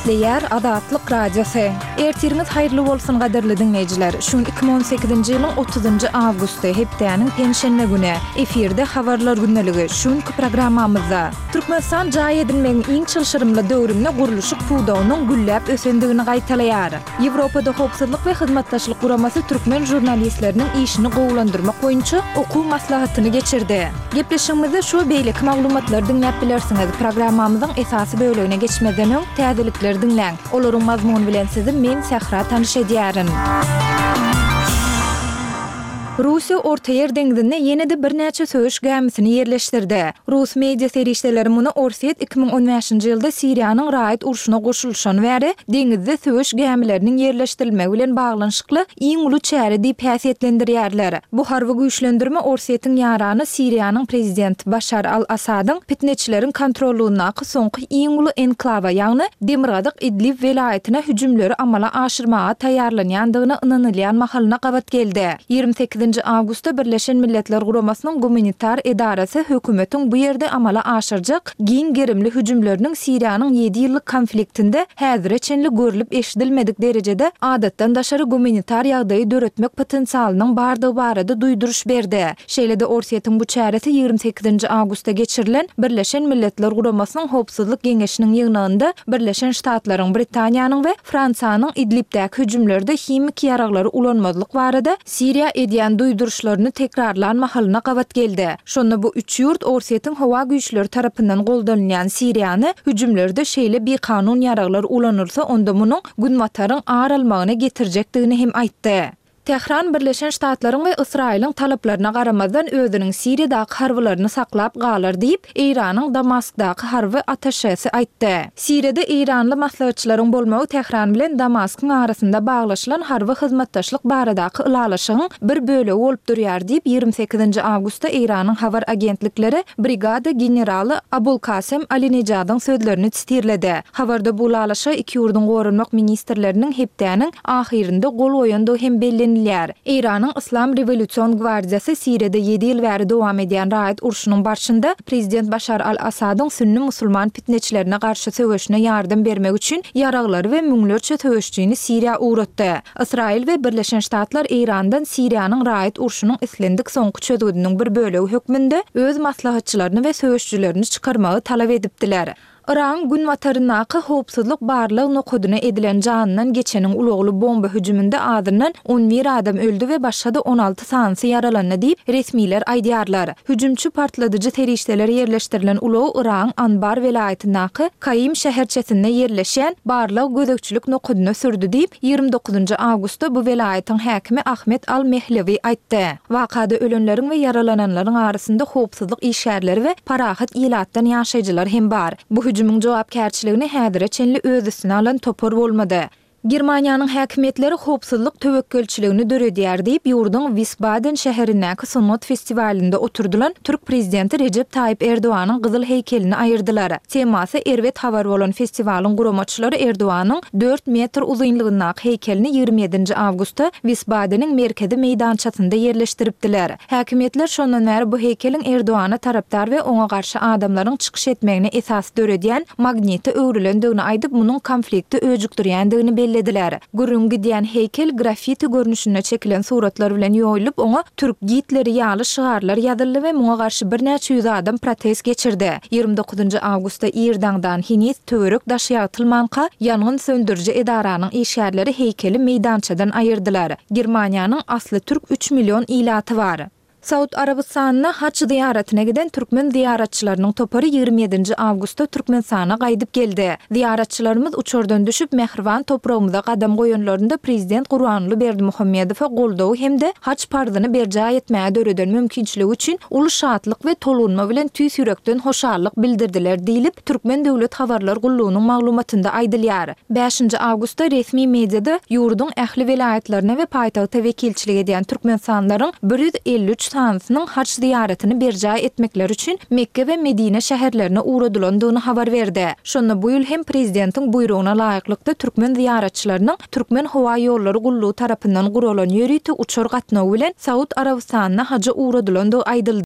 Esleyer Adatlyk Radiosu. Ertiriniz hayırlı bolsun gaderli dinleyijiler. Şun 2018-nji ýylyň 30-njy awgusty hepdeniň penşenme güni. Efirde habarlar günneligi. Şun programmamyzda Türkmenistan jaý edilmegiň iň çylşyrymly döwrüne guruluşyk puwdawynyň gülläp ösendigini gaýtalaýar. Ýewropada howpsuzlyk we hyzmatdaşlyk guramasy türkmen jurnalistleriniň işini gowlandyrmak boýunça okuw maslahatyny geçirdi. Gepleşigimizde şu beýlik maglumatlar dinläp bilersiňiz. Programmamyzyň esasy bölegine geçmeden öň täzelikleri dinläň. Olaryň mazmuny bilen sizi men Sahra tanyş edýärim. Russiýa Orta Ýer deňizine ýene-de bir näçe söýüş gemisini ýerleşdirdi. Rus media serişdeleri muny Orset 2015-nji ýylda Siriýanyň raýat urşuna goşulşan bäri deňizde söýüş gemileriniň ýerleşdirilmegi bilen baglanyşykly iň uly çäre diýip häsiýetlendirýärler. Bu harby güýçlendirme Orsetiň ýarany Siriýanyň prezidenti Başar al-Asadyň fitneçileriň kontrolundaky soňky iň uly enklawa ýagny Demirgazyk Idlib welaýatyna hüjümleri amala aşyrmaga taýýarlanýandygyna ynanylýan mahalyna gabat geldi. 28 Awgustda Birleşen Milletler Guramasynyň gumanitar edarasy hökümetiň bu ýerde amala aşyrjak giň gerimli hüjümleriniň Siriýanyň 7 ýyllyk konfliktinde häzirçenli görülip eşidilmedik derejede adatdan daşary gumanitar ýagdaýy döretmek potensialynyň bardygy barada duýduruş berdi. Şeýle-de Orsetiň bu çäresi 28 Awgustda geçirilen Birleşen Milletler Guramasynyň Howpsuzlyk Geňeşiniň ýygnagynda Birleşen Ştatlaryň, Britaniýanyň we Fransanyň Idlibdäki hüjümlerde himik ýaraglary ulanmazlyk barada Siriýa edýän duýduruşlaryny tekrarlan mahalyna gabat geldi. Şonda bu üç ýurt Orsetiň howa güýçleri tarapyndan goldanylýan Siriýany hüjümlerde şeýle bir kanun ýaraglar ulanyrsa onda munyň günwataryň ağır almagyna getirjekdigini hem aýtdy. Tehran Birleşen Ştatlaryň we Israýlyň talaplaryna garamazdan özüniň Siriýadaky harbylaryny saklap galar diýip Iranyň Damaskdaky harby ataşesy aýtdy. Siriýada Iranly maslahatçylaryň bolmagy Tehran bilen Damaskyň arasynda baglaşylan harby hyzmatdaşlyk baradaky ylalaşygyň bir bölegi bolup durýar diýip 28 Awgustda Iranyň habar agentlikleri brigada generaly Abulkasem Alinejadyň sözlerini çytyrlady. Habarda bu ylalaşy iki ýurdun gorunmak ministrleriniň hepdeniň ahirinde gol goýandy hem belli Iranyň Islam Revolýusiýon Gwardiýasy Siriýada 7 ýyl bäri dowam edýän raýat urşunyň başynda prezident Başar al-Asadyň sünni musulman fitneçilerine garşy söwüşine ýardam bermek üçin ýaraglary we müňlerçe söwüşçüni Siriýa uğratdy. Israil we Birleşen Ştatlar Irandan Siriýanyň raýat urşunyň islendik soňky çözgüdiniň bir bölegi hökmünde öz maslahatçylaryny we söwüşçülerini çykarmagy talap edipdiler. Iran günwatarynaky howpsuzlyk barlyg nokudyna edilen janynyň geçeniň ulugly bomba hüjüminde adynyň 11 adam öldü we başga 16 sanyny yaralandy diýip resmiler aýdýarlar. Hüjümçi partladyjy terişdeler ýerleşdirilen ulugy Iran Anbar welaýatynyň Kaym şäherçesinde ýerleşen barlyg gözekçilik nokudyna sürdü diýip 29 Awgustda bu welaýatyň häkimi Ahmet al-Mehlevi aýtdy. Wakada ölenleriň we yaralananlaryň arasynda howpsuzlyk işgärleri we parahat ýylatdan ýaşaýjylar hem bar. Bu hüjümüň jogapkärçiligini häzirçenli öz üstüne alan topor bolmady. Germaniýanyň häkimetleri howpsuzlyk töwekkülçiligini döredýär diýip ýurdun Wiesbaden şäherindäki Sonot festivalinde oturdulan Türk prezidenti Recep Tayyip Erdoğan'ın Gyzyl heykelini aýyrdylar. Temasy erwet habar bolan festiwaliň guramaçylary Erdoğan'ın 4 metr uzunlygyndaky heykelini 27 Awgustda Wiesbadeniň merkezi meýdançasynda ýerleşdiripdiler. Häkimetler şondan bäri bu heykeliň Erdoğan'a tarapdar we oňa garşy adamlaryň çykyş etmegine esas döredýän magneti öwrilendigini aýdyp munyň konflikti öjükdirýändigini belli Gürüngi diýen heykel grafiti görnüşinde çekilen suratlar bilen ýoýulyp oňa Türk gitleri ýaly şygarlar ýazyldy we muňa garşy bir näçe ýüz adam protest geçirdi. 29 Awgustda Irdandan Hinis töwerek daşýatylmanka ýangyn söndürji edaranyň işgärleri heykeli meýdançadan aýyrdylar. Germaniýanyň asly Türk 3 milyon ýylaty bar. Saud Arabistanyna haç ziyaretine giden Türkmen ziyaretçilerinin toporu 27 Awgustda Türkmenistana gaýdyp geldi. Ziyaretçilerimiz uçurdan düşüp Mehriban toprağımıza qadam goýanlarynda Prezident Gurbanly Berdimuhammedowa goldawy hemde haç pardyny berja etmäge döreden mümkinçiligi üçin uly şatlyk we tolunma bilen tüýs ýürekden hoşallyk bildirdiler diýilip Türkmen döwlet habarlar gullugynyň maglumatynda aýdylýar. 5 Awgustda resmi mediada ýurdun ähli welaýatlaryna we paýtagta wekilçilik edýän türkmensanlaryň 153 sanynyň haç ziyaretini berja etmekleri üçin Mekke we Medine şäherlerine uğradylandygyny habar berdi. Şonda bu ýyl hem prezidentiň buyruguna laýyklykda türkmen ziyaretçileriniň türkmen howa ýollary gullugy tarapyndan guralan ýöriti uçur gatnawy bilen Saud Arabistanyna haja uğradylandygy aýdyldy.